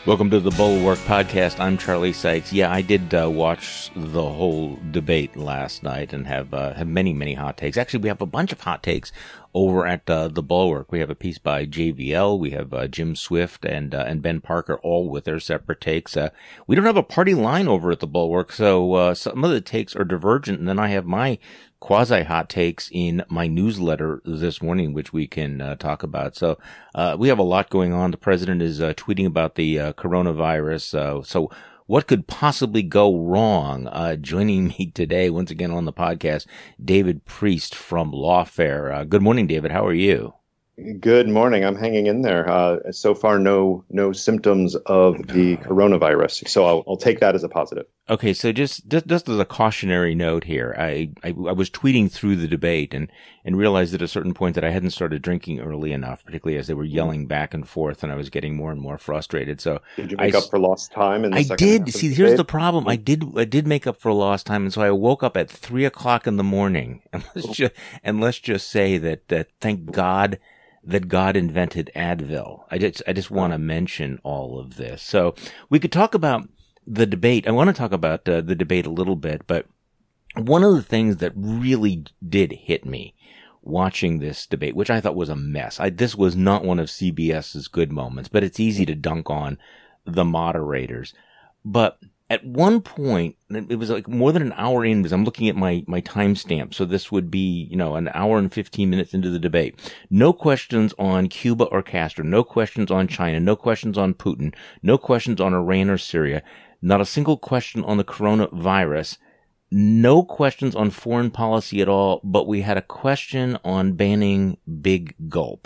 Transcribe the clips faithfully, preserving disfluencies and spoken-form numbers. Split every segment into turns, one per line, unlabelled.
Welcome to the Bulwark Podcast. I'm Charlie Sykes. Yeah, I did uh, watch the whole debate last night and have uh, have many, many hot takes. Actually, we have a bunch of hot takes over at uh, the Bulwark. We have a piece by J V L. We have uh, Jim Swift and uh, and Ben Parker, all with their separate takes. Uh, we don't have a party line over at the Bulwark, so uh, some of the takes are divergent. And then I have my quasi-hot takes in my newsletter this morning, which we can uh, talk about. So uh, we have a lot going on. The president is uh, tweeting about the uh, coronavirus. Uh, so what could possibly go wrong? Uh, joining me today, once again on the podcast, David Priest from Lawfare. Uh, good morning, David. How are you?
Good morning. I'm hanging in there. Uh, so far, no no symptoms of the coronavirus. So I'll, I'll take that as a positive.
Okay, so just just, just as a cautionary note here, I, I I was tweeting through the debate and and realized at a certain point that I hadn't started drinking early enough, particularly as they were yelling back and forth, and I was getting more and more frustrated. So
did you make
I,
up for lost time? In the
I
second
did.
half of
See,
the
here's
debate?
the problem. I did I did make up for lost time, and so I woke up at three o'clock in the morning. And let's just and let's just say that that thank God that God invented Advil. I just, I just want to mention all of this. So we could talk about the debate. I want to talk about uh, the debate a little bit, but one of the things that really did hit me watching this debate, which I thought was a mess. I, this was not one of CBS's good moments, but it's easy to dunk on the moderators. But at one point, it was like more than an hour in, because I'm looking at my, my timestamp. So this would be, you know, an hour and fifteen minutes into the debate. No questions on Cuba or Castro. No questions on China. No questions on Putin. No questions on Iran or Syria. Not a single question on the coronavirus. No questions on foreign policy at all. But we had a question on banning Big Gulp.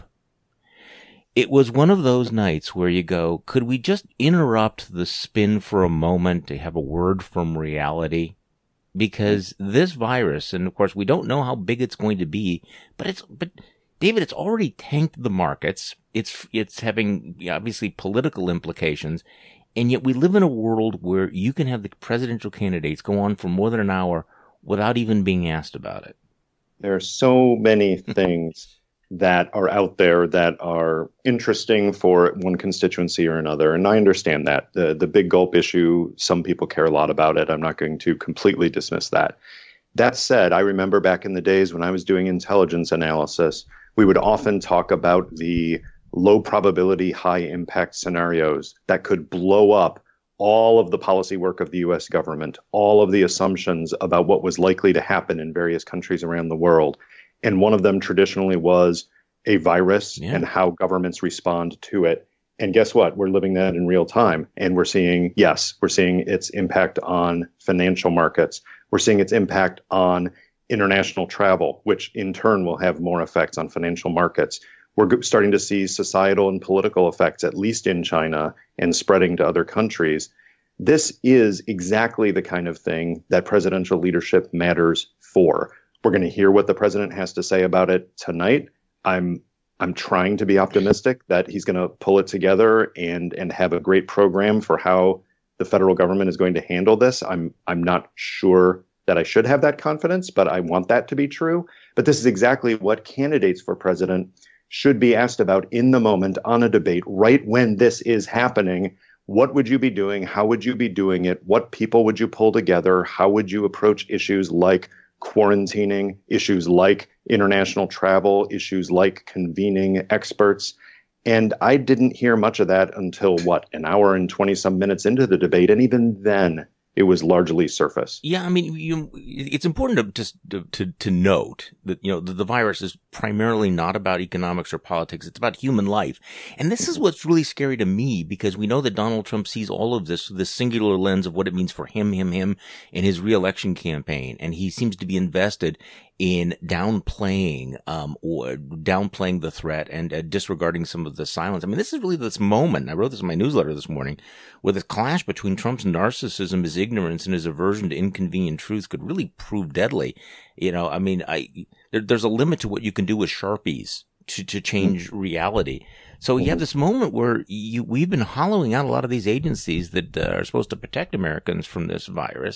It was one of those nights where you go, could we just interrupt the spin for a moment to have a word from reality? Because this virus, and of course we don't know how big it's going to be, but it's, but David, it's already tanked the markets. It's, it's having obviously political implications. And yet we live in a world where you can have the presidential candidates go on for more than an hour without even being asked about it.
There are so many things that are out there that are interesting for one constituency or another. And I understand that. The the big gulp issue, some people care a lot about it. I'm not going to completely dismiss that. That said, I remember back in the days when I was doing intelligence analysis, we would often talk about the low probability, high impact scenarios that could blow up all of the policy work of the U S government, all of the assumptions about what was likely to happen in various countries around the world. And one of them traditionally was a virus yeah. and how governments respond to it. And guess what? We're living that in real time. And we're seeing, yes, we're seeing its impact on financial markets. We're seeing its impact on international travel, which in turn will have more effects on financial markets. We're starting to see societal and political effects, at least in China, and spreading to other countries. This is exactly the kind of thing that presidential leadership matters for. We're going to hear what the president has to say about it tonight. I'm I'm trying to be optimistic that he's going to pull it together and and have a great program for how the federal government is going to handle this. I'm I'm not sure that I should have that confidence, but I want that to be true. But this is exactly what candidates for president should be asked about in the moment on a debate, right when this is happening. What would you be doing? How would you be doing it? What people would you pull together? How would you approach issues like quarantining, issues like international travel, issues like convening experts? And I didn't hear much of that until, what, an hour and twenty some minutes into the debate. And even then, it was largely surface.
Yeah, I mean, you, it's important to just to, to, to note that, you know, the, the virus is primarily not about economics or politics. It's about human life. And this is what's really scary to me, because we know that Donald Trump sees all of this through this singular lens of what it means for him, him, him in his reelection campaign. And he seems to be invested in downplaying, um, or downplaying the threat and uh, disregarding some of the silence. I mean, this is really this moment. I wrote this in my newsletter this morning, where the clash between Trump's narcissism, his ignorance, and his aversion to inconvenient truths could really prove deadly. You know, I mean, I there, there's a limit to what you can do with Sharpies to, to change mm-hmm. reality. So you have this moment where you, we've been hollowing out a lot of these agencies that uh, are supposed to protect Americans from this virus.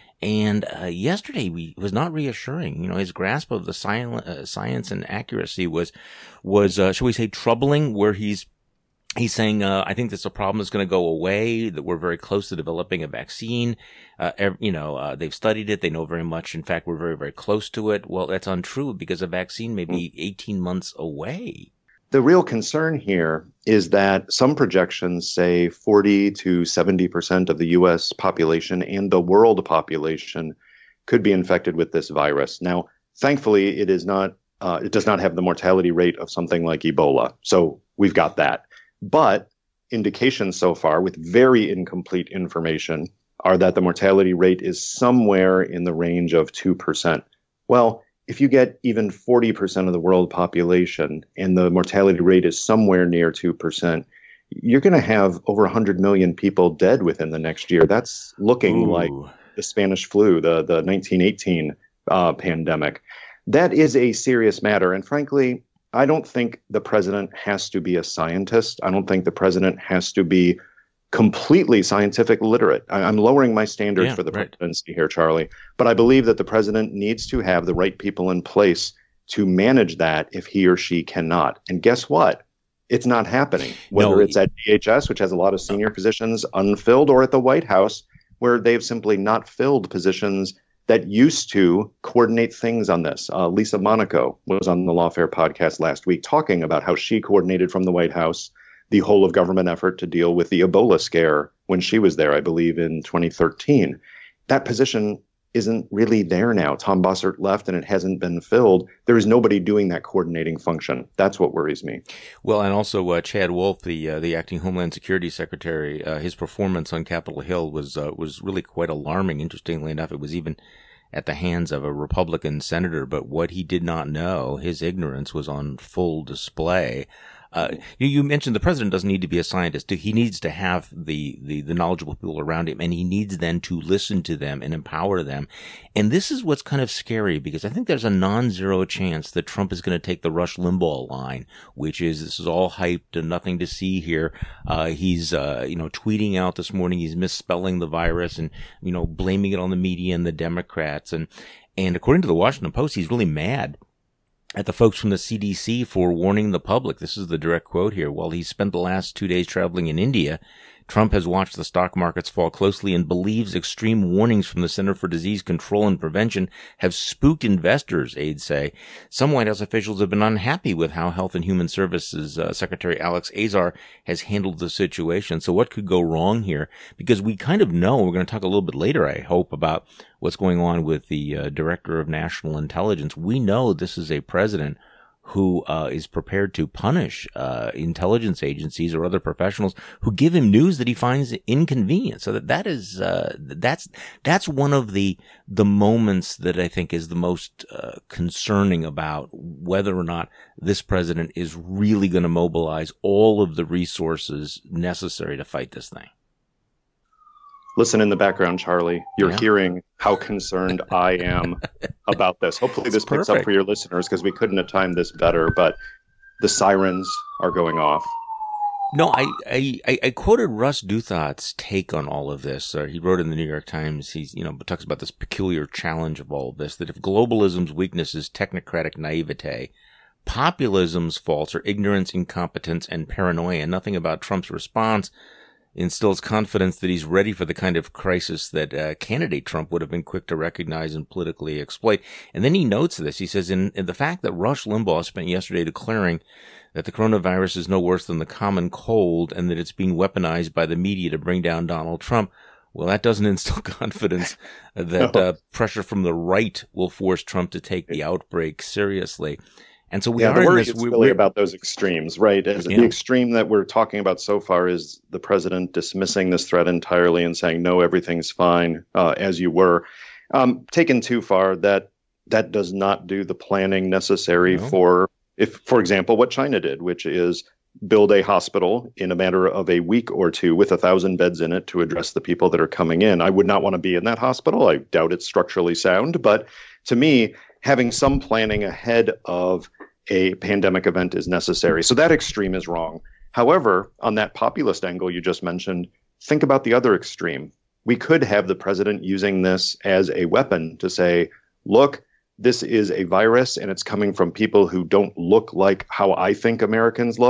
And uh, yesterday we was not reassuring. You know, his grasp of the science, uh, science and accuracy was, was uh, shall we say, troubling. Where he's He's saying, uh, I think this is a problem that's going to go away, that we're very close to developing a vaccine. Uh, ev- you know, uh, they've studied it. They know very much. In fact, we're very, very close to it. Well, that's untrue because a vaccine may be eighteen months away.
The real concern here is that some projections say forty to seventy percent of the U S population and the world population could be infected with this virus. Now, thankfully, it is not, uh, it does not have the mortality rate of something like Ebola. So we've got that. But indications so far, with very incomplete information, are that the mortality rate is somewhere in the range of two percent. Well, if you get even forty percent of the world population and the mortality rate is somewhere near two percent, you're going to have over one hundred million people dead within the next year. That's looking
Ooh.
like the Spanish flu, the, the nineteen eighteen uh, pandemic. That is a serious matter. And frankly, I don't think the president has to be a scientist. I don't think the president has to be completely scientific literate. I, I'm lowering my standards
Yeah,
for the
right.
presidency here, Charlie. But I believe that the president needs to have the right people in place to manage that if he or she cannot. And guess what? It's not happening. Whether
No.
it's at D H S, which has a lot of senior positions unfilled, or at the White House, where they've simply not filled positions that used to coordinate things on this. Uh, Lisa Monaco was on the Lawfare podcast last week talking about how she coordinated from the White House the whole of government effort to deal with the Ebola scare when she was there, I believe, in twenty thirteen. That position isn't really there now. Tom Bossert left and it hasn't been filled. There is nobody doing that coordinating function. That's what worries me.
Well, and also uh, Chad Wolf, the uh, the acting Homeland Security Secretary, uh, his performance on Capitol Hill was uh, was really quite alarming. Interestingly enough, it was even at the hands of a Republican senator. But what he did not know, his ignorance was on full display. Uh, you, you mentioned the president doesn't need to be a scientist. He needs to have the, the, the knowledgeable people around him, and he needs then to listen to them and empower them. And this is what's kind of scary, because I think there's a non-zero chance that Trump is going to take the Rush Limbaugh line, which is this is all hyped and nothing to see here. Uh, he's, uh, you know, tweeting out this morning, he's misspelling the virus and, you know, blaming it on the media and the Democrats. And, and according to the Washington Post, he's really mad at the folks from the C D C for warning the public. This is the direct quote here. While he spent the last two days traveling in India, Trump has watched the stock markets fall closely and believes extreme warnings from the Center for Disease Control and Prevention have spooked investors, aides say. Some White House officials have been unhappy with how Health and Human Services uh, Secretary Alex Azar has handled the situation. So what could go wrong here? Because we kind of know, we're going to talk a little bit later, I hope, about what's going on with the uh, Director of National Intelligence. We know this is a president who uh, is prepared to punish uh, intelligence agencies or other professionals who give him news that he finds inconvenient. So that that is uh, that's that's one of the the moments that I think is the most uh, concerning about whether or not this president is really going to mobilize all of the resources necessary to fight this thing.
Listen in the background, Charlie. You're
Yeah.
hearing how concerned I am about this. Hopefully this
It's
picks up
perfect.
for your listeners, because we couldn't have timed this better, but the sirens are going off.
No, I, I, I- I quoted Russ Douthat's take on all of this. Uh, he wrote in the New York Times, he's, you know, talks about this peculiar challenge of all of this, that if globalism's weakness is technocratic naivete, populism's faults are ignorance, incompetence, and paranoia, and nothing about Trump's response instills confidence that he's ready for the kind of crisis that uh, candidate Trump would have been quick to recognize and politically exploit. And then he notes this. He says, in, in the fact that Rush Limbaugh spent yesterday declaring that the coronavirus is no worse than the common cold and that it's being weaponized by the media to bring down Donald Trump, well, that doesn't instill confidence that uh, pressure from the right will force Trump to take the outbreak seriously. And so we
yeah,
are
the
in
worry
this
is
weird,
really about those extremes, right? As
Yeah.
The extreme that we're talking about so far is the president dismissing this threat entirely and saying, no, everything's fine, uh, as you were. Um, taken too far, that that does not do the planning necessary
No.
for, if, for example, what China did, which is build a hospital in a matter of a week or two with a thousand beds in it to address the people that are coming in. I would not want to be in that hospital. I doubt it's structurally sound. But to me, having some planning ahead of a pandemic event is necessary. So that extreme is wrong. However, on that populist angle you just mentioned, think about the other extreme. We could have the president using this as a weapon to say, look, this is a virus and it's coming from people who don't look like how I think Americans look.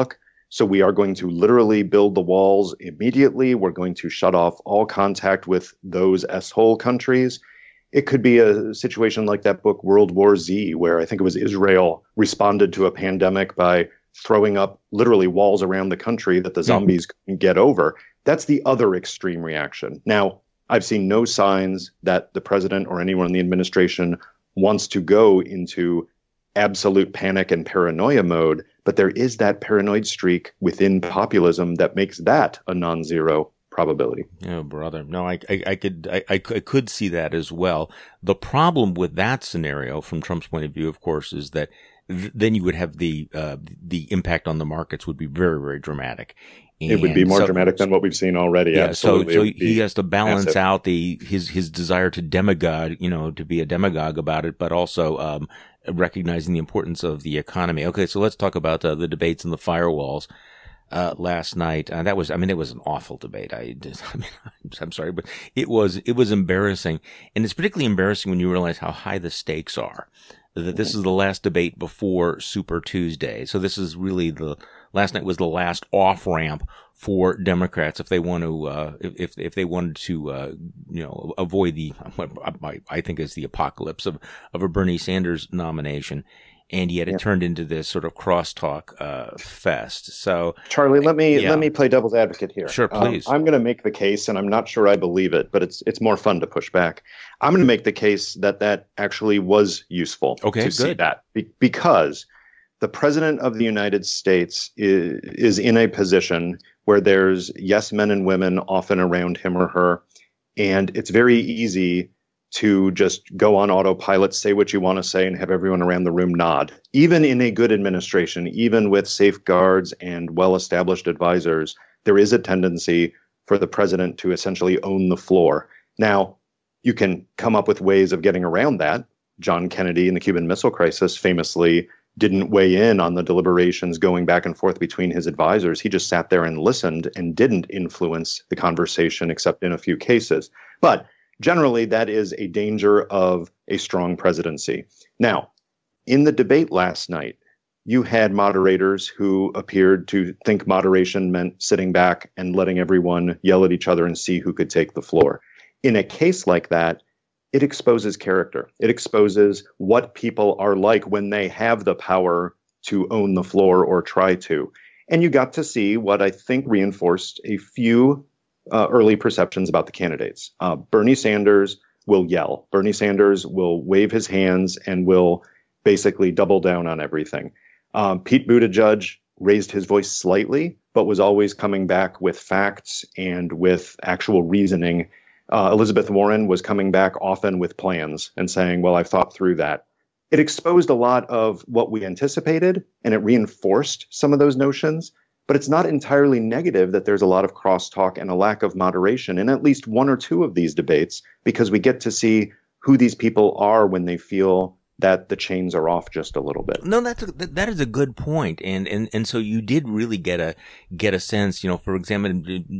So we are going to literally build the walls immediately. We're going to shut off all contact with those S-hole countries. It could be a situation like that book, World War Z, where I think it was Israel responded to a pandemic by throwing up literally walls around the country that the zombies mm. couldn't get over. That's the other extreme reaction. Now, I've seen no signs that the president or anyone in the administration wants to go into absolute panic and paranoia mode, but there is that paranoid streak within populism that makes that a non-zero probability.
Oh, brother. No, I, I, I could, I, I could see that as well. The problem with that scenario, from Trump's point of view, of course, is that th- then you would have the, uh, the impact on the markets would be very, very dramatic.
And it would be more so, dramatic than what we've seen already.
Yeah, Absolutely. so so he has to balance massive. out the his his desire to demagogue, you know, to be a demagogue about it, but also um, recognizing the importance of the economy. Okay, so let's talk about uh, the debates and the firewalls uh, last night. Uh, that was, I mean, it was an awful debate. I, I mean, I'm sorry, but it was it was embarrassing, and it's particularly embarrassing when you realize how high the stakes are. That this is the last debate before Super Tuesday. So this is really the, last night was the last off ramp for Democrats if they want to, uh, if, if they wanted to, uh, you know, avoid the, what I think is the apocalypse of, of a Bernie Sanders nomination. And yet it yeah. turned into this sort of crosstalk, uh, fest. So,
Charlie, let me, yeah. let me play devil's advocate here.
Sure, please.
Um, I'm going to make the case, and I'm not sure I believe it, but it's, it's more fun to push back. I'm going to make the case that that actually was useful
okay,
to
good.
see that Be- because the president of the United States is, is in a position where there's yes men and women often around him or her, and it's very easy to just go on autopilot, say what you want to say, and have everyone around the room nod. Even in a good administration, even with safeguards and well-established advisors, there is a tendency for the president to essentially own the floor. Now, you can come up with ways of getting around that. John Kennedy in the Cuban Missile Crisis famously didn't weigh in on the deliberations going back and forth between his advisors. He just sat there and listened and didn't influence the conversation except in a few cases. But generally, that is a danger of a strong presidency. Now, in the debate last night, you had moderators who appeared to think moderation meant sitting back and letting everyone yell at each other and see who could take the floor. In a case like that, it exposes character. It exposes what people are like when they have the power to own the floor or try to. And you got to see what I think reinforced a few Uh, early perceptions about the candidates. Uh, Bernie Sanders will yell. Bernie Sanders will wave his hands and will basically double down on everything. Um, Pete Buttigieg raised his voice slightly, but was always coming back with facts and with actual reasoning. Uh, Elizabeth Warren was coming back often with plans and saying, well, I've thought through that. It exposed a lot of what we anticipated, and it reinforced some of those notions. But it's not entirely negative that there's a lot of crosstalk and a lack of moderation in at least one or two of these debates, because we get to see who these people are when they feel that the chains are off just a little bit.
No, that's a, that is a good point, and and and so you did really get a get a sense. You know, for example,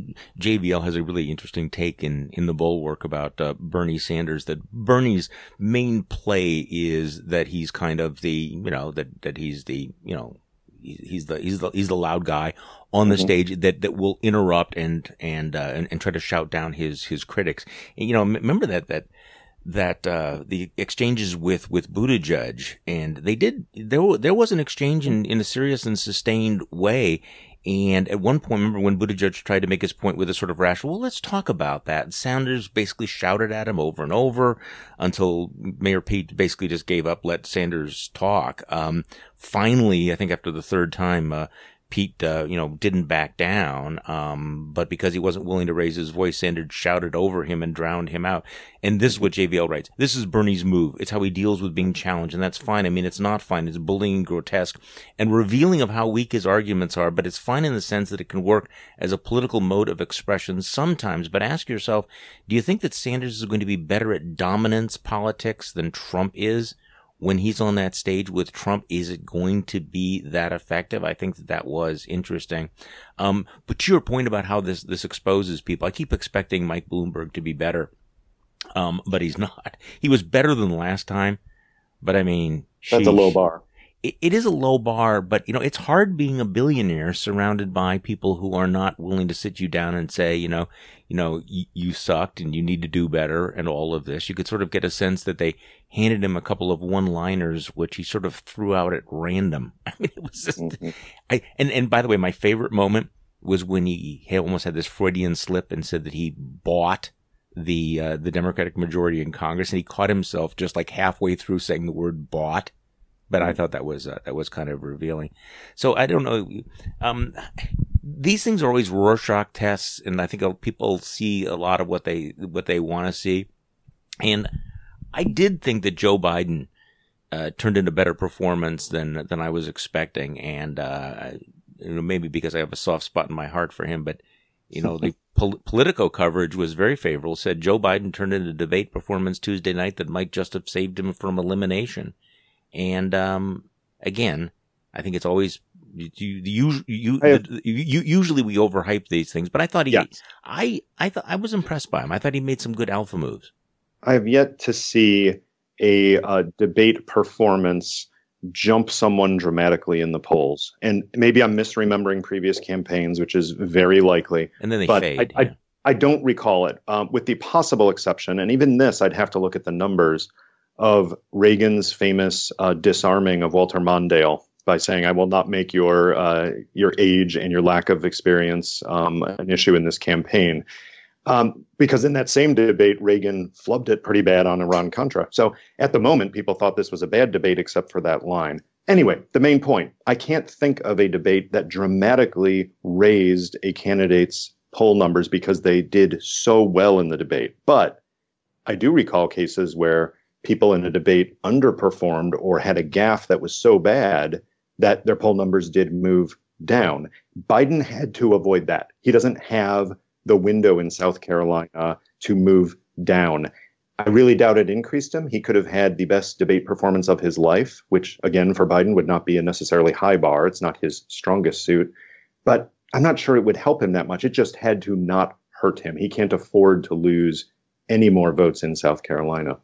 J V L has a really interesting take in in the Bulwark about uh, Bernie Sanders. That Bernie's main play is that he's kind of the you know that that he's the you know. He's the he's the he's the loud guy on the mm-hmm. stage that, that will interrupt and and, uh, and and try to shout down his his critics. And, you know, remember that that that uh, the exchanges with with Buttigieg, and they did there there was an exchange in, in a serious and sustained way. And at one point, remember when Buttigieg tried to make his point with a sort of rash, well, let's talk about that. And Sanders basically shouted at him over and over until Mayor Pete basically just gave up, let Sanders talk. Um, finally, I think after the third time, uh, Pete, uh, you know, didn't back down. Um, but because he wasn't willing to raise his voice, Sanders shouted over him and drowned him out. And this is what J V L writes. This is Bernie's move. It's how he deals with being challenged. And that's fine. I mean, it's not fine. It's bullying and grotesque and revealing of how weak his arguments are. But it's fine in the sense that it can work as a political mode of expression sometimes. But ask yourself, do you think that Sanders is going to be better at dominance politics than Trump is? When he's on that stage with Trump, is it going to be that effective? I think that that was interesting. Um, but to your point about how this, this exposes people, I keep expecting Mike Bloomberg to be better. Um, but he's not. He was better than last time, but I mean,
that's
sheesh.
a low bar.
it, it is a low bar, but you know, it's hard being a billionaire surrounded by people who are not willing to sit you down and say, you know, you know, you, you sucked and you need to do better and all of this. You could sort of get a sense that they handed him a couple of one-liners, which he sort of threw out at random. I mean, it was just, mm-hmm. I, and, and by the way, my favorite moment was when he, he almost had this Freudian slip and said that he bought the, uh, the Democratic majority in Congress, and he caught himself just like halfway through saying the word bought. But I thought that was, uh, that was kind of revealing. So I don't know, um, these things are always Rorschach tests, and I think people see a lot of what they what they want to see. And I did think that Joe Biden uh, turned in a better performance than than I was expecting, and uh, you know, maybe because I have a soft spot in my heart for him. But you know, the pol- Politico coverage was very favorable. Said Joe Biden turned in a debate performance Tuesday night that might just have saved him from elimination. And um, again, I think it's always. You, you, you,
have,
you, usually we overhype these things, but I thought he,
yes.
I, I thought I was impressed by him. I thought he made some good alpha moves.
I have yet to see a, a debate performance jump someone dramatically in the polls. And maybe I'm misremembering previous campaigns, which is very likely.
And then they
but
fade.
I,
yeah.
I, I don't recall it, um, with the possible exception. And even this, I'd have to look at the numbers of Reagan's famous uh, disarming of Walter Mondale by saying, I will not make your uh, your age and your lack of experience um, an issue in this campaign. Um, because in that same debate, Reagan flubbed it pretty bad on Iran-Contra. So at the moment, people thought this was a bad debate except for that line. Anyway, the main point, I can't think of a debate that dramatically raised a candidate's poll numbers because they did so well in the debate. But I do recall cases where people in a debate underperformed or had a gaffe that was so bad that their poll numbers did move down. Biden had to avoid that. He doesn't have the window in South Carolina to move down. I really doubt it increased him. He could have had the best debate performance of his life, which, again, for Biden would not be a necessarily high bar. It's not his strongest suit. But I'm not sure it would help him that much. It just had to not hurt him. He can't afford to lose any more votes in South Carolina.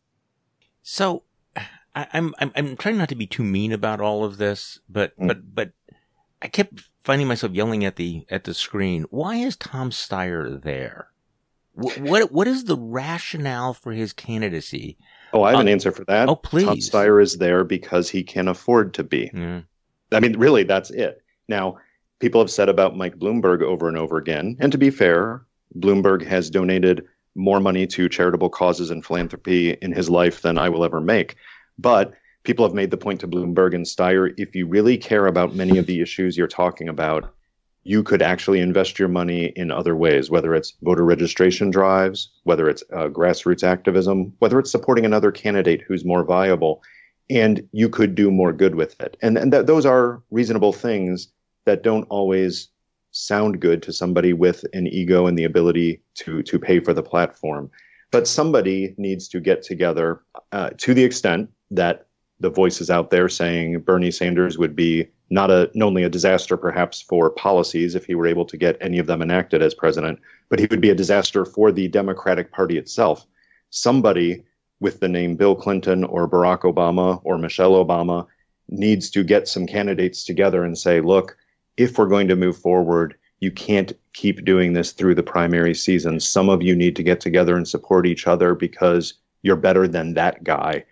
So I, I'm I'm I'm trying not to be too mean about all of this, but mm. but but I kept finding myself yelling at the at the screen. Why is Tom Steyer there? What what, what is the rationale for his candidacy?
Oh, I have uh, an answer for that.
Oh, please.
Tom Steyer is there because he can afford to be.
Yeah.
I mean, really, that's it. Now, people have said about Mike Bloomberg over and over again, and to be fair, Bloomberg has donated more money to charitable causes and philanthropy in his life than I will ever make. But people have made the point to Bloomberg and Steyer, if you really care about many of the issues you're talking about, you could actually invest your money in other ways, whether it's voter registration drives, whether it's uh, grassroots activism, whether it's supporting another candidate who's more viable, and you could do more good with it. And, and th- those are reasonable things that don't always sound good to somebody with an ego and the ability to to pay for the platform. But somebody needs to get together uh, to the extent that the voices out there saying Bernie Sanders would be not a not only a disaster perhaps for policies if he were able to get any of them enacted as president, but he would be a disaster for the Democratic Party itself. Somebody with the name Bill Clinton or Barack Obama or Michelle Obama needs to get some candidates together and say, look, if we're going to move forward, you can't keep doing this through the primary season. Some of you need to get together and support each other because you're better than that guy.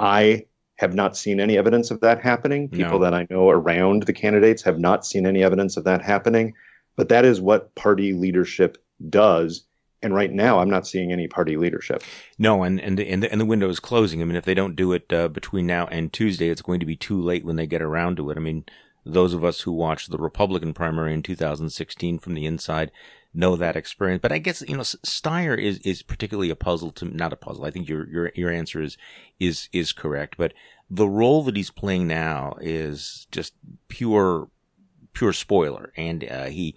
I have not seen any evidence of that happening. People
No.
that I know around the candidates have not seen any evidence of that happening. But that is what party leadership does. And right now, I'm not seeing any party leadership.
No, and and the, and the, and the window is closing. I mean, if they don't do it uh, between now and Tuesday, it's going to be too late when they get around to it. I mean, those of us who watched the Republican primary in two thousand sixteen from the inside know that experience. But I guess, you know, Steyer is, is particularly a puzzle to, not a puzzle. I think your, your, your answer is, is, is correct. But the role that he's playing now is just pure, pure spoiler. And, uh, he,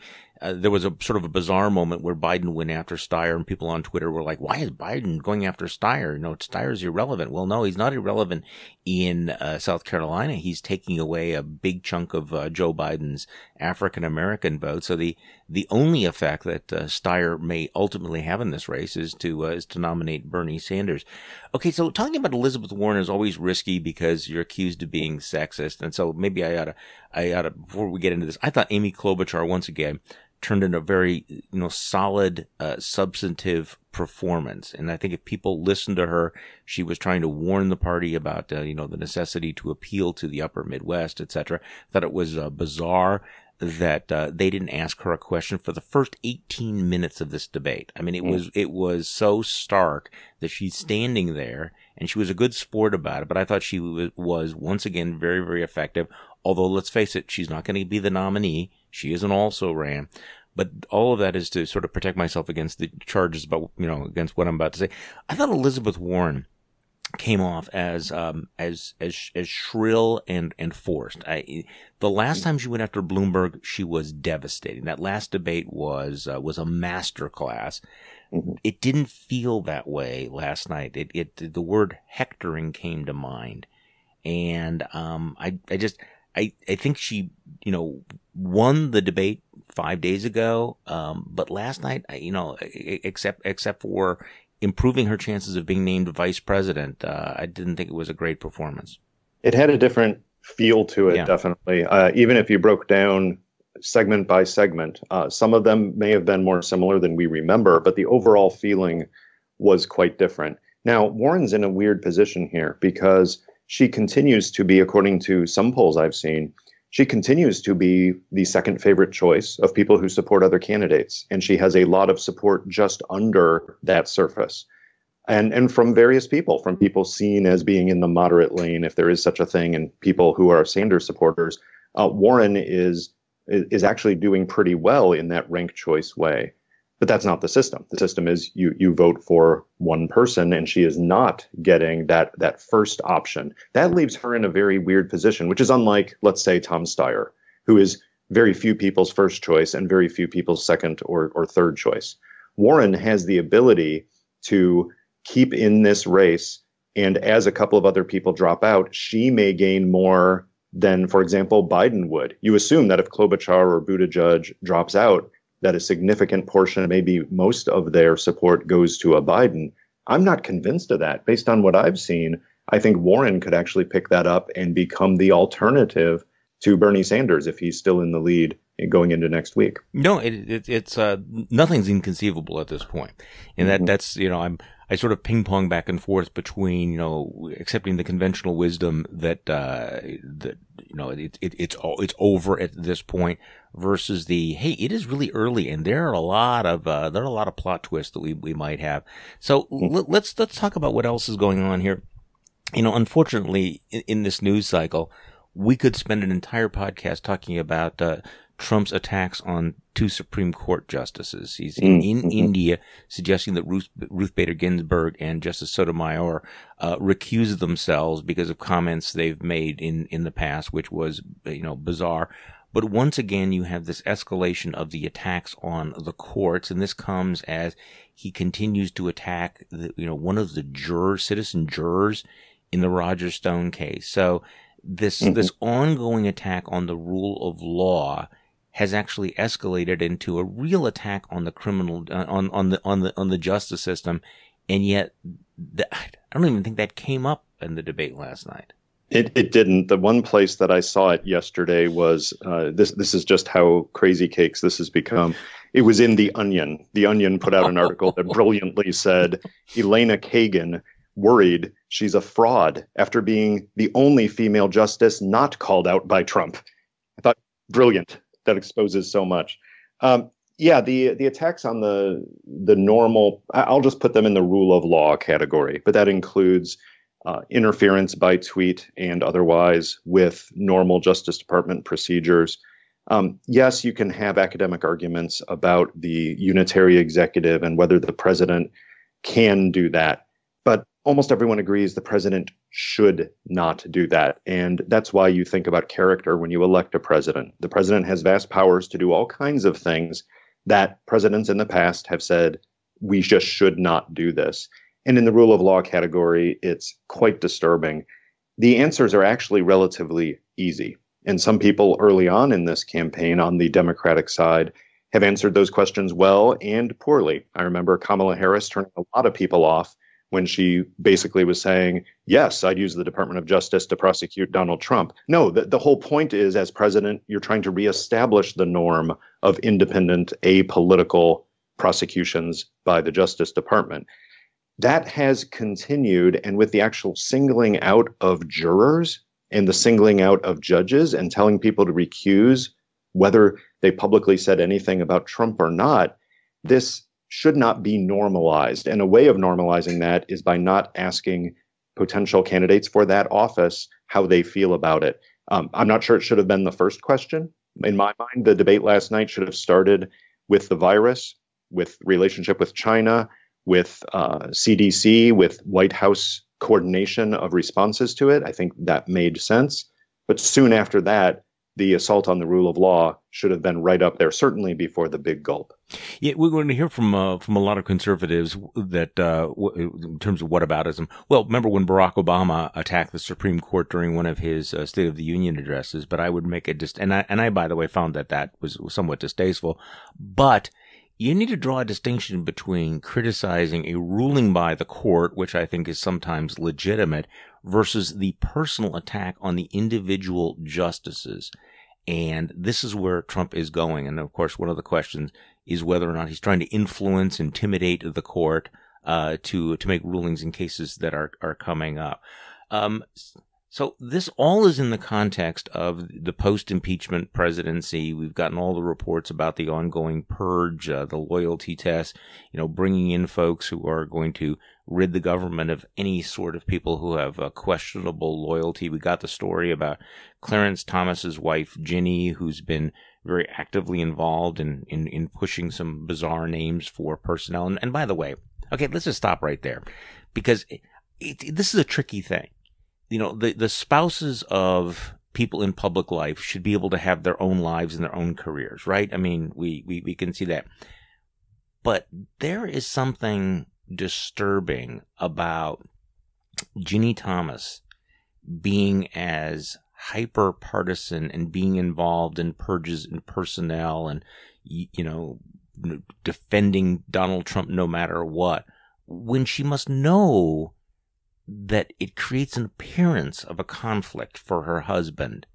uh, there was a sort of a bizarre moment where Biden went after Steyer, and people on Twitter were like, why is Biden going after Steyer? You know, Steyer's irrelevant. Well, no, he's not irrelevant in uh, South Carolina. He's taking away a big chunk of uh, Joe Biden's African-American vote. So the the only effect that uh, Steyer may ultimately have in this race is to uh, is to nominate Bernie Sanders. Okay, so talking about Elizabeth Warren is always risky because you're accused of being sexist, and so maybe I ought to, I ought to, before we get into this, I thought Amy Klobuchar once again turned in a very, you know, solid, uh, substantive performance. And I think if people listened to her, she was trying to warn the party about, uh, you know, the necessity to appeal to the upper Midwest, et cetera. Thought it was uh, bizarre that uh, they didn't ask her a question for the first eighteen minutes of this debate. I mean, it was it was so stark that she's standing there, and she was a good sport about it, but I thought she was, was once again very, very effective. Although, let's face it, she's not going to be the nominee. She is an also-ran. But all of that is to sort of protect myself against the charges about, you know, against what I'm about to say. I thought Elizabeth Warren came off as um as as as shrill and and forced. I the last time she went after Bloomberg, she was devastating. That last debate was uh, was a masterclass. Mm-hmm. It didn't feel that way last night. It it the word hectoring came to mind, and um I I just I I think she you know won the debate five days ago. Um, but last night, you know, except except for improving her chances of being named vice president, uh, I didn't think it was a great performance.
It had a different feel to it, yeah. Definitely. Uh, even if you broke down segment by segment, uh, some of them may have been more similar than we remember, but the overall feeling was quite different. Now, Warren's in a weird position here because she continues to be, according to some polls I've seen, she continues to be the second favorite choice of people who support other candidates. And she has a lot of support just under that surface. And and from various people, from people seen as being in the moderate lane, if there is such a thing, and people who are Sanders supporters, uh, Warren is is actually doing pretty well in that ranked choice way. But that's not the system. The system is you you vote for one person, and she is not getting that that first option. That leaves her in a very weird position, which is unlike, let's say, Tom Steyer, who is very few people's first choice and very few people's second or, or third choice. Warren has the ability to keep in this race, and as a couple of other people drop out, she may gain more than, for example, Biden would. You assume that if Klobuchar or Buttigieg drops out, that a significant portion, maybe most of their support goes to a Biden. I'm not convinced of that. Based on what I've seen, I think Warren could actually pick that up and become the alternative to Bernie Sanders if he's still in the lead going into next week.
No, it, it, it's uh, nothing's inconceivable at this point. And that, mm-hmm. that's, you know, I'm, I sort of ping pong back and forth between, you know, accepting the conventional wisdom that, uh, that, you know, it, it, it's, it's over at this point versus the, hey, it is really early and there are a lot of, uh, there are a lot of plot twists that we, we might have. So mm-hmm. l- let's, let's talk about what else is going on here. You know, unfortunately in, in this news cycle, we could spend an entire podcast talking about, uh, Trump's attacks on two Supreme Court justices. He's in, mm-hmm. in India suggesting that Ruth, Ruth Bader Ginsburg and Justice Sotomayor uh, recused themselves because of comments they've made in, in the past, which was, you know, bizarre. But once again, you have this escalation of the attacks on the courts, and this comes as he continues to attack, the, you know, one of the jurors, citizen jurors in the Roger Stone case. So this mm-hmm. this ongoing attack on the rule of law has actually escalated into a real attack on the criminal, uh, on, on the, on the, on the justice system. And yet the, I don't even think that came up in the debate last night.
It it didn't. The one place that I saw it yesterday was, uh, this, this is just how crazy cakes this has become. It was in The Onion. The Onion put out an article that brilliantly said, Elena Kagan worried she's a fraud after being the only female justice not called out by Trump. I thought, brilliant. That exposes so much. Um, yeah, the the attacks on the the normal, I'll just put them in the rule of law category, but that includes uh, interference by tweet and otherwise with normal Justice Department procedures. Um, yes, you can have academic arguments about the unitary executive and whether the president can do that. But almost everyone agrees the president should not do that. And that's why you think about character when you elect a president. The president has vast powers to do all kinds of things that presidents in the past have said, we just should not do this. And in the rule of law category, it's quite disturbing. The answers are actually relatively easy. And some people early on in this campaign on the Democratic side have answered those questions well and poorly. I remember Kamala Harris turning a lot of people off when she basically was saying, yes, I'd use the Department of Justice to prosecute Donald Trump. No, the, the whole point is, as president, you're trying to reestablish the norm of independent, apolitical prosecutions by the Justice Department. That has continued, and with the actual singling out of jurors and the singling out of judges and telling people to recuse whether they publicly said anything about Trump or not, this should not be normalized. And a way of normalizing that is by not asking potential candidates for that office how they feel about it. Um, I'm not sure it should have been the first question. In my mind, the debate last night should have started with the virus, with relationship with China, with uh, C D C, with White House coordination of responses to it. I think that made sense. But soon after that, the assault on the rule of law should have been right up there, certainly before the big gulp.
Yeah, we're going to hear from uh, from a lot of conservatives that uh, w- in terms of whataboutism. Well, remember when Barack Obama attacked the Supreme Court during one of his uh, State of the Union addresses? But I would make it just, and I and I by the way found that that was somewhat distasteful. But you need to draw a distinction between criticizing a ruling by the court, which I think is sometimes legitimate, versus the personal attack on the individual justices. And this is where Trump is going. And of course, one of the questions is whether or not he's trying to influence, intimidate the court uh, to to make rulings in cases that are, are coming up. Um, so this all is in the context of the post-impeachment presidency. We've gotten all the reports about the ongoing purge, uh, the loyalty test, you know, bringing in folks who are going to rid the government of any sort of people who have a questionable loyalty. We got the story about Clarence Thomas's wife, Ginny, who's been very actively involved in, in, in pushing some bizarre names for personnel. And, and by the way, okay, let's just stop right there, because it, it, this is a tricky thing. You know, the, the spouses of people in public life should be able to have their own lives and their own careers, right? I mean, we, we, we can see that. But there is something disturbing about Ginny Thomas being as hyper partisan and being involved in purges and personnel and, you know, defending Donald Trump no matter what, when she must know that it creates an appearance of a conflict for her husband.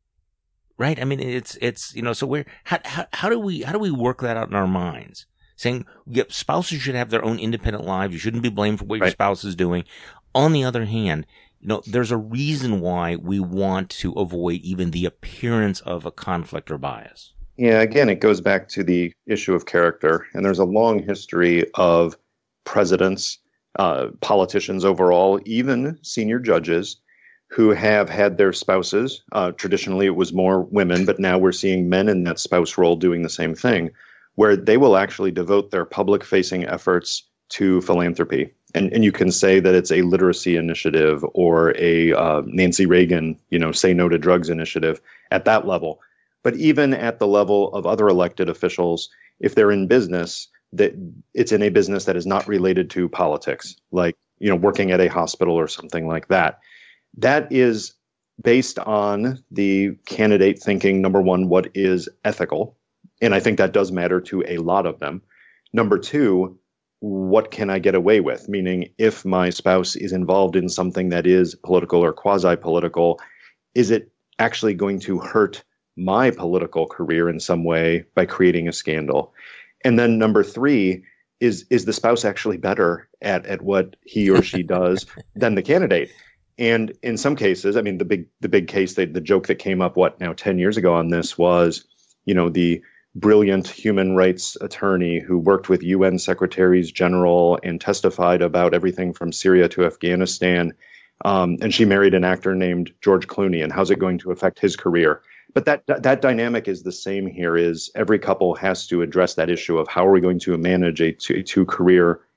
Right? I mean, it's, it's, you know, so we're, how, how, how do we, how do we work that out in our minds? Saying, yep, spouses should have their own independent lives. You shouldn't be blamed for what right. your spouse is doing. On the other hand, you know, there's a reason why we want to avoid even the appearance of a conflict or bias.
Yeah, again, it goes back to the issue of character. And there's a long history of presidents, uh, politicians overall, even senior judges who have had their spouses. Uh, traditionally, it was more women, but now we're seeing men in that spouse role doing the same thing, where they will actually devote their public-facing efforts to philanthropy. And and you can say that it's a literacy initiative or a uh, Nancy Reagan, you know, say no to drugs initiative at that level. But even at the level of other elected officials, if they're in business, that it's in a business that is not related to politics, like, you know, working at a hospital or something like that. That is based on the candidate thinking, number one, what is ethical? And I think that does matter to a lot of them. Number two, what can I get away with? Meaning, if my spouse is involved in something that is political or quasi-political, is it actually going to hurt my political career in some way by creating a scandal? And then number three, is is the spouse actually better at, at what he or she does than the candidate? And in some cases, I mean, the big the big case, that the joke that came up, what, now ten years ago on this was, you know, the brilliant human rights attorney who worked with U N secretaries general and testified about everything from Syria to Afghanistan. Um, and she married an actor named George Clooney. And how's it going to affect his career? But that, that that dynamic is the same here. Is every couple has to address that issue of how are we going to manage a two, two career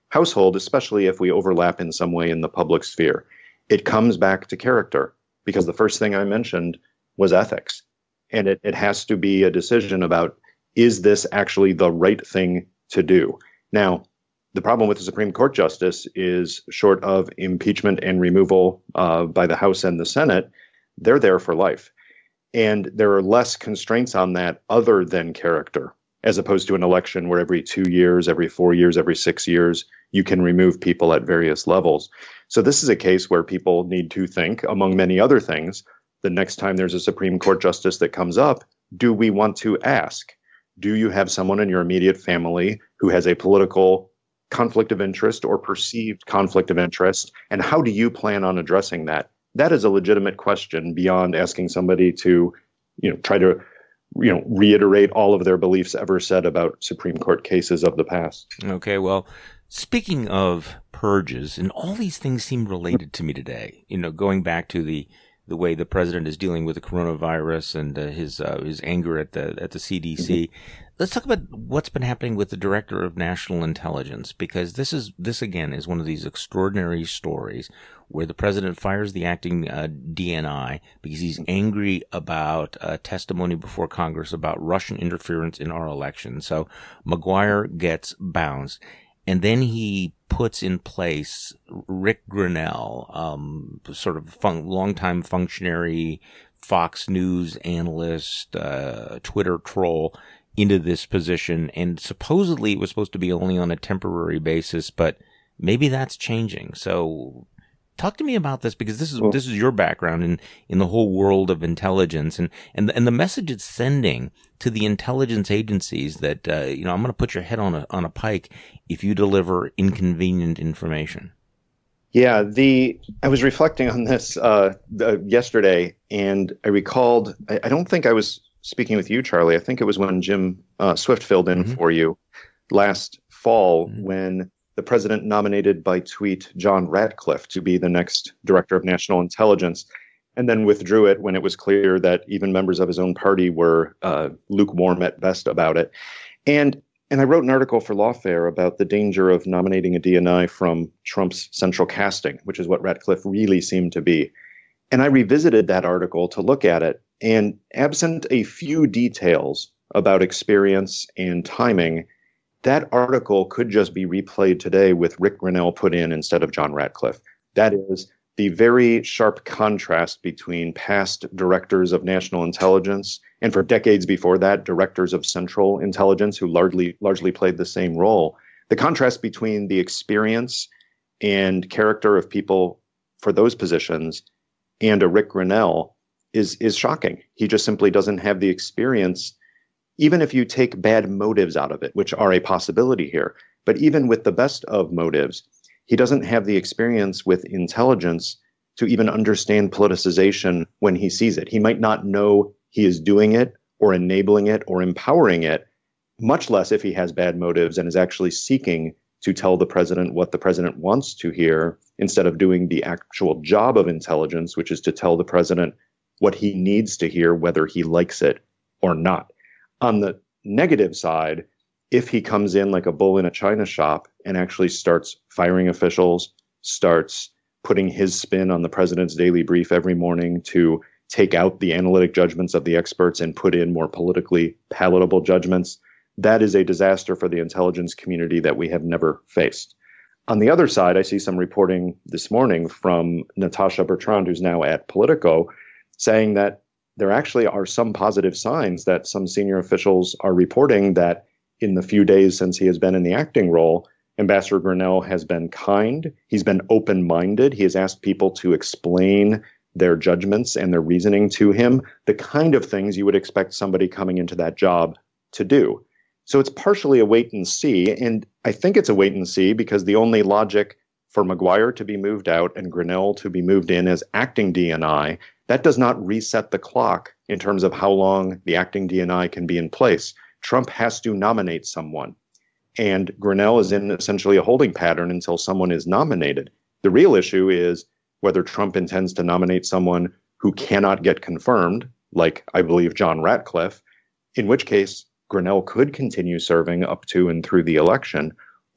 household, especially if we overlap in some way in the public sphere. It comes back to character, because the first thing I mentioned was ethics. And it, it has to be a decision about, is this actually the right thing to do? Now, the problem with the Supreme Court justice is, short of impeachment and removal uh, by the House and the Senate, they're there for life. And there are less constraints on that other than character, as opposed to an election where every two years, every four years, every six years, you can remove people at various levels. So this is a case where people need to think, among many other things, the next time there's a Supreme Court justice that comes up, do we want to ask? Do you have someone in your immediate family who has a political conflict of interest or perceived conflict of interest? And how do you plan on addressing that? That is a legitimate question beyond asking somebody to, you know, try to, you know, reiterate all of their beliefs ever said about Supreme Court cases of the past.
Okay, well, speaking of purges, and all these things seem related to me today, you know, going back to the the way the president is dealing with the coronavirus and uh, his uh, his anger at the at the C D C. Mm-hmm. Let's talk about what's been happening with the Director of National Intelligence, because this is this again is one of these extraordinary stories where the president fires the acting uh, D N I because he's angry about uh, testimony before Congress about Russian interference in our election. So Maguire gets bounced. And then he puts in place Rick Grenell, um, sort of fun- longtime functionary, Fox News analyst, uh, Twitter troll, into this position. And supposedly it was supposed to be only on a temporary basis, but maybe that's changing. So talk to me about this, because this is well, this is your background in, in the whole world of intelligence, and and the, and the message it's sending to the intelligence agencies that uh, you know, I'm going to put your head on a on a pike if you deliver inconvenient information.
Yeah, the I was reflecting on this uh, uh, yesterday, and I recalled. I, I don't think I was speaking with you, Charlie. I think it was when Jim uh, Swift filled in mm-hmm. for you last fall mm-hmm. when the president nominated by tweet John Ratcliffe to be the next director of national intelligence, and then withdrew it when it was clear that even members of his own party were uh, lukewarm at best about it. And and I wrote an article for Lawfare about the danger of nominating a D N I from Trump's central casting, which is what Ratcliffe really seemed to be. And I revisited that article to look at it, and absent a few details about experience and timing, that article could just be replayed today with Rick Grenell put in instead of John Ratcliffe. That is the very sharp contrast between past directors of national intelligence and, for decades before that, directors of central intelligence who largely largely played the same role. The contrast between the experience and character of people for those positions and a Rick Grenell is is shocking. He just simply doesn't have the experience. Even if you take bad motives out of it, which are a possibility here, but even with the best of motives, he doesn't have the experience with intelligence to even understand politicization when he sees it. He might not know he is doing it or enabling it or empowering it, much less if he has bad motives and is actually seeking to tell the president what the president wants to hear instead of doing the actual job of intelligence, which is to tell the president what he needs to hear, whether he likes it or not. On the negative side, if he comes in like a bull in a china shop and actually starts firing officials, starts putting his spin on the president's daily brief every morning to take out the analytic judgments of the experts and put in more politically palatable judgments, that is a disaster for the intelligence community that we have never faced. On the other side, I see some reporting this morning from Natasha Bertrand, who's now at Politico, saying that there actually are some positive signs that some senior officials are reporting that in the few days since he has been in the acting role, Ambassador Grenell has been kind. He's been open-minded. He has asked people to explain their judgments and their reasoning to him, the kind of things you would expect somebody coming into that job to do. So it's partially a wait and see. And I think it's a wait and see because the only logic for Maguire to be moved out and Grenell to be moved in as acting D N I, that does not reset the clock in terms of how long the acting D N I can be in place. Trump has to nominate someone, and Grenell is in essentially a holding pattern until someone is nominated. The real issue is whether Trump intends to nominate someone who cannot get confirmed, like I believe John Ratcliffe, in which case Grenell could continue serving up to and through the election,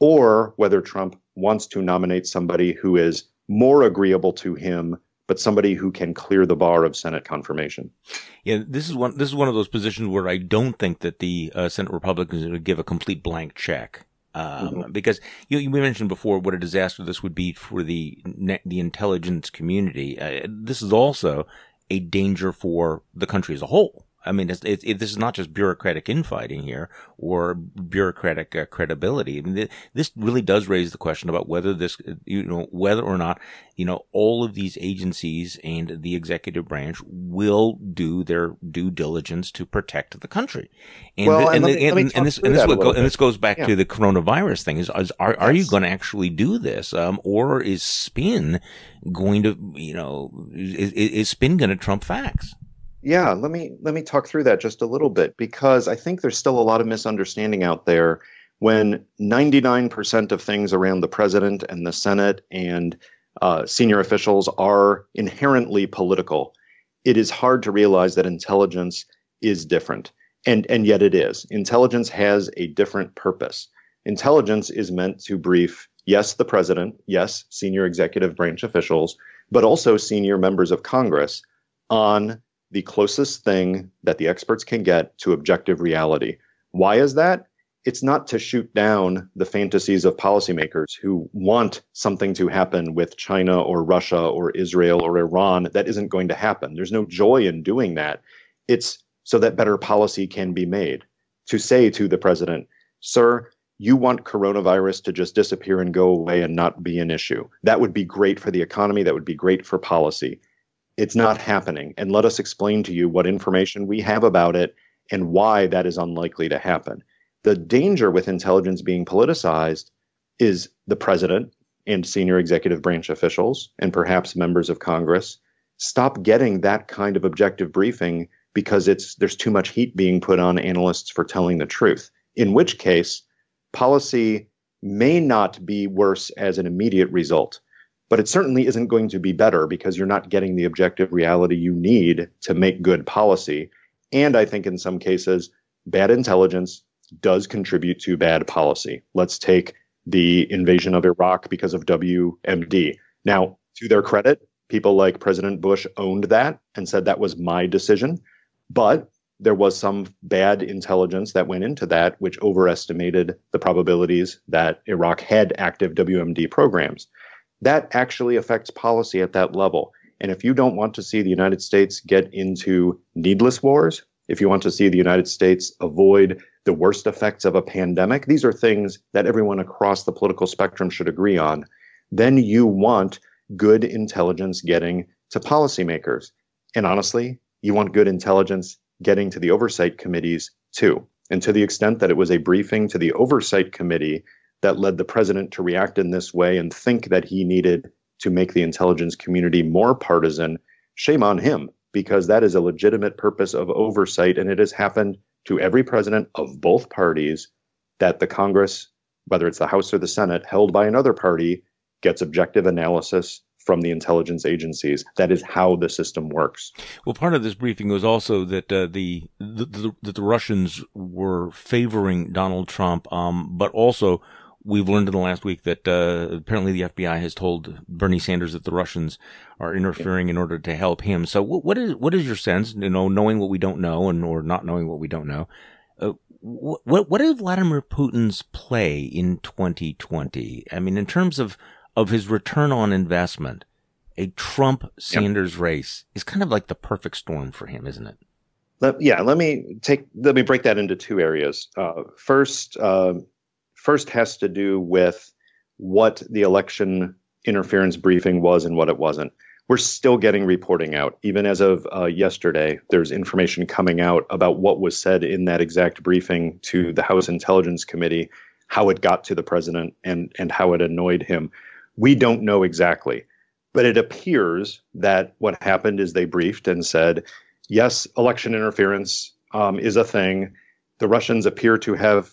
or whether Trump wants to nominate somebody who is more agreeable to him, but somebody who can clear the bar of Senate confirmation.
Yeah, this is one. This is one of those positions where I don't think that the uh, Senate Republicans would give a complete blank check, um, mm-hmm. because you, you mentioned before what a disaster this would be for the the intelligence community. Uh, this is also a danger for the country as a whole. I mean, it's, it, it, this is not just bureaucratic infighting here or bureaucratic uh, credibility. I mean, th- this really does raise the question about whether this, you know, whether or not, you know, all of these agencies and the executive branch will do their due diligence to protect the country. And
well,
the, and,
and, me,
and, and, and this and this, go, and this goes back
yeah.
to the coronavirus thing. Is, is are,
yes.
are you going to actually do this, um, or is spin going to, you know, is, is spin going to trump facts?
Yeah, let me let me talk through that just a little bit, because I think there's still a lot of misunderstanding out there when ninety-nine percent of things around the president and the Senate and uh, senior officials are inherently political. It is hard to realize that intelligence is different, and and yet it is. Intelligence has a different purpose. Intelligence is meant to brief, yes, the president, yes, senior executive branch officials, but also senior members of Congress on the closest thing that the experts can get to objective reality. Why is that? It's not to shoot down the fantasies of policymakers who want something to happen with China or Russia or Israel or Iran that isn't going to happen. There's no joy in doing that. It's so that better policy can be made. To say to the president, sir, you want coronavirus to just disappear and go away and not be an issue. That would be great for the economy. That would be great for policy. It's not happening. And let us explain to you what information we have about it and why that is unlikely to happen. The danger with intelligence being politicized is the president and senior executive branch officials and perhaps members of Congress stop getting that kind of objective briefing because it's there's too much heat being put on analysts for telling the truth, in which case policy may not be worse as an immediate result. But it certainly isn't going to be better because you're not getting the objective reality you need to make good policy. And I think in some cases, bad intelligence does contribute to bad policy. Let's take the invasion of Iraq because of W M D. Now, to their credit, people like President Bush owned that and said that was my decision. But there was some bad intelligence that went into that, which overestimated the probabilities that Iraq had active W M D programs. That actually affects policy at that level. And if you don't want to see the United States get into needless wars, if you want to see the United States avoid the worst effects of a pandemic, these are things that everyone across the political spectrum should agree on, then you want good intelligence getting to policymakers. And honestly, you want good intelligence getting to the oversight committees too. And to the extent that it was a briefing to the oversight committee that led the president to react in this way and think that he needed to make the intelligence community more partisan, shame on him, because that is a legitimate purpose of oversight. And it has happened to every president of both parties that the Congress, whether it's the House or the Senate, held by another party, gets objective analysis from the intelligence agencies. That is how the system works.
Well, part of this briefing was also that uh, the, the, the that the Russians were favoring Donald Trump, um, but also we've learned in the last week that uh, apparently the F B I has told Bernie Sanders that the Russians are interfering in order to help him. So what, what is what is your sense, you know, knowing what we don't know and or not knowing what we don't know, uh, what what is Vladimir Putin's play in twenty twenty? I mean, in terms of, of his return on investment, a Trump-Sanders yep. race is kind of like the perfect storm for him, isn't it?
Let, yeah, let me take let me break that into two areas. Uh, first, uh, First has to do with what the election interference briefing was and what it wasn't. We're still getting reporting out. Even as of uh, yesterday, there's information coming out about what was said in that exact briefing to the House Intelligence Committee, how it got to the president and, and how it annoyed him. We don't know exactly, but it appears that what happened is they briefed and said, yes, election interference um, is a thing. The Russians appear to have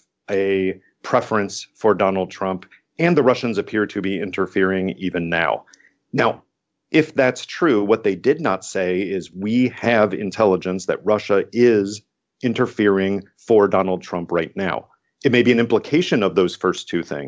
a preference for Donald Trump, and the Russians appear to be interfering even now. Now, if that's true, what they did not say is we have intelligence that Russia is interfering for Donald Trump right now. It may be an implication of those first two things,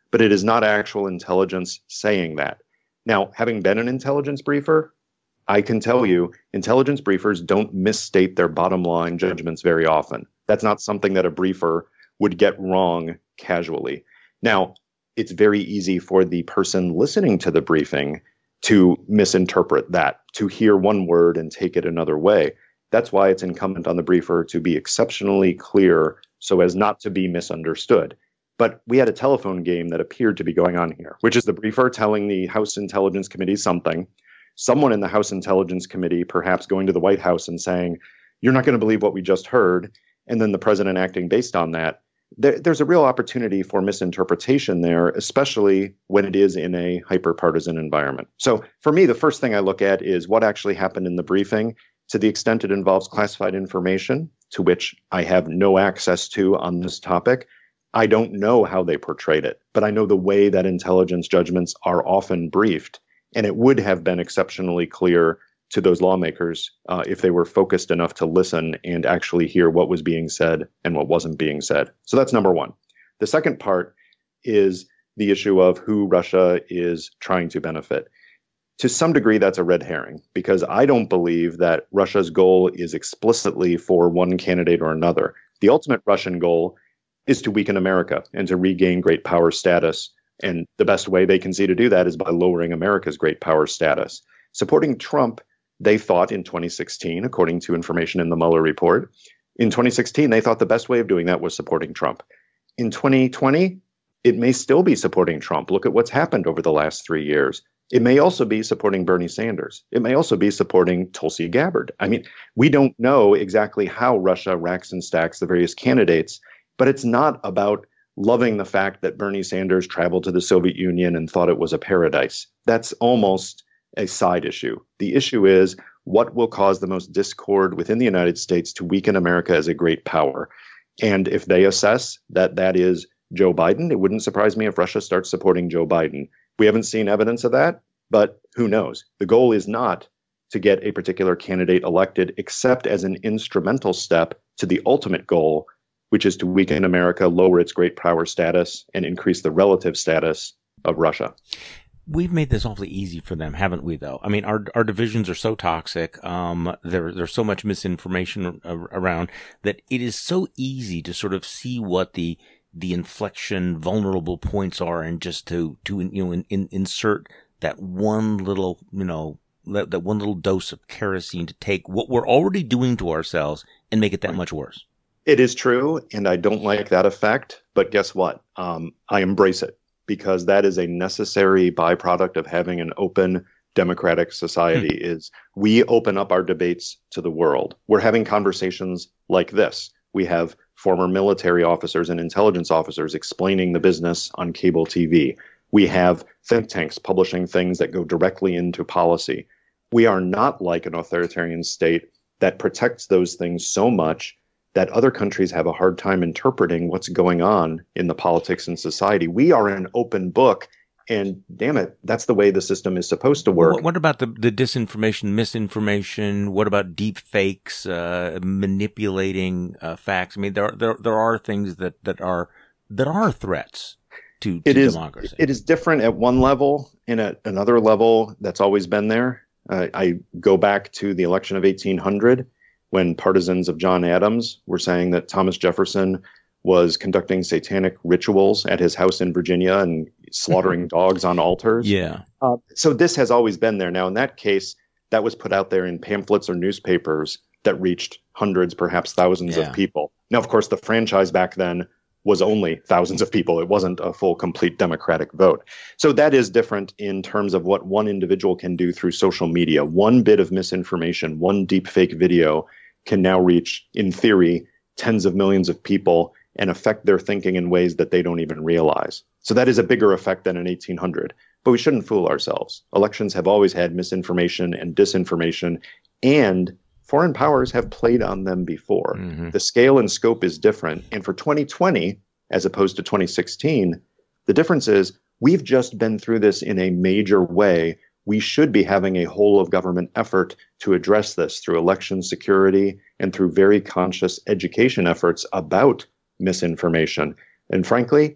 but it is not actual intelligence saying that. Now, having been an intelligence briefer, I can tell you intelligence briefers don't misstate their bottom line judgments very often. That's not something that a briefer would get wrong casually. Now, it's very easy for the person listening to the briefing to misinterpret that, to hear one word and take it another way. That's why it's incumbent on the briefer to be exceptionally clear so as not to be misunderstood. But we had a telephone game that appeared to be going on here, which is the briefer telling the House Intelligence Committee something, someone in the House Intelligence Committee perhaps going to the White House and saying, you're not going to believe what we just heard, and then the president acting based on that. There, there's a real opportunity for misinterpretation there, especially when it is in a hyper-partisan environment. So for me, the first thing I look at is what actually happened in the briefing. To the extent it involves classified information, to which I have no access to on this topic, I don't know how they portrayed it, but I know the way that intelligence judgments are often briefed, and it would have been exceptionally clear to those lawmakers uh, if they were focused enough to listen and actually hear what was being said and what wasn't being said. So that's number one. The second part is the issue of who Russia is trying to benefit. To some degree, that's a red herring, because I don't believe that Russia's goal is explicitly for one candidate or another. The ultimate Russian goal is to weaken America and to regain great power status. And the best way they can see to do that is by lowering America's great power status. Supporting Trump, they thought in twenty sixteen, according to information in the Mueller report, in twenty sixteen, they thought the best way of doing that was supporting Trump. In twenty twenty, it may still be supporting Trump. Look at what's happened over the last three years. It may also be supporting Bernie Sanders. It may also be supporting Tulsi Gabbard. I mean, we don't know exactly how Russia racks and stacks the various candidates, but it's not about loving the fact that Bernie Sanders traveled to the Soviet Union and thought it was a paradise. That's almost a side issue. The issue is what will cause the most discord within the United States to weaken America as a great power. And if they assess that that is Joe Biden, it wouldn't surprise me if Russia starts supporting Joe Biden. We haven't seen evidence of that, but who knows? The goal is not to get a particular candidate elected, except as an instrumental step to the ultimate goal, which is to weaken America, lower its great power status, and increase the relative status of Russia.
We've made this awfully easy for them, haven't we, though? I mean, our our divisions are so toxic. Um, there, there's so much misinformation around that it is so easy to sort of see what the the inflection, vulnerable points are, and just to to you know in, in, insert that one little you know that, that one little dose of kerosene to take what we're already doing to ourselves and make it that much worse.
It is true, and I don't like that effect. But guess what? Um, I embrace it, because that is a necessary byproduct of having an open, democratic society. Hmm. Is we open up our debates to the world. We're having conversations like this. We have former military officers and intelligence officers explaining the business on cable T V. We have think tanks publishing things that go directly into policy. We are not like an authoritarian state that protects those things so much that other countries have a hard time interpreting what's going on in the politics and society. We are an open book, and damn it, that's the way the system is supposed to work.
What about the, the disinformation, misinformation? What about deep fakes, uh, manipulating uh, facts? I mean, there there there are things that, that are that are threats to, to
it is,
democracy.
It is different at one level, and at another level that's always been there. Uh, I go back to the election of eighteen hundred, when partisans of John Adams were saying that Thomas Jefferson was conducting satanic rituals at his house in Virginia and slaughtering dogs on altars.
Yeah.
Uh, so this has always been there. Now, in that case, that was put out there in pamphlets or newspapers that reached hundreds, perhaps thousands
yeah.
of people. Now, of course, the franchise back then was only thousands of people. It wasn't a full, complete democratic vote. So that is different in terms of what one individual can do through social media. One bit of misinformation, one deep fake video can now reach, in theory, tens of millions of people and affect their thinking in ways that they don't even realize. So that is a bigger effect than in eighteen hundred. But we shouldn't fool ourselves. Elections have always had misinformation and disinformation, and foreign powers have played on them before. Mm-hmm. The scale and scope is different. And for twenty twenty, as opposed to twenty sixteen, the difference is we've just been through this in a major way. We should be having a whole of government effort to address this through election security and through very conscious education efforts about misinformation. And frankly,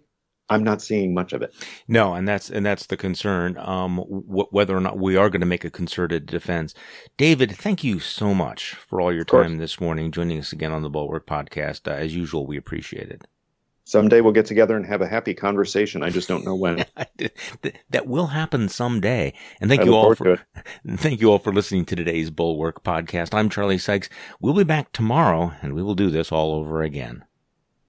I'm not seeing much of it.
No, and that's and that's the concern. Um, wh- whether or not we are going to make a concerted defense. David, thank you so much for all your time this morning, joining us again on the Bulwark Podcast. Uh, as usual, we appreciate it.
Someday we'll get together and have a happy conversation. I just don't know when.
That will happen someday. And thank I you all for thank you all for listening to today's Bulwark Podcast. I'm Charlie Sykes. We'll be back tomorrow, and we will do this all over again.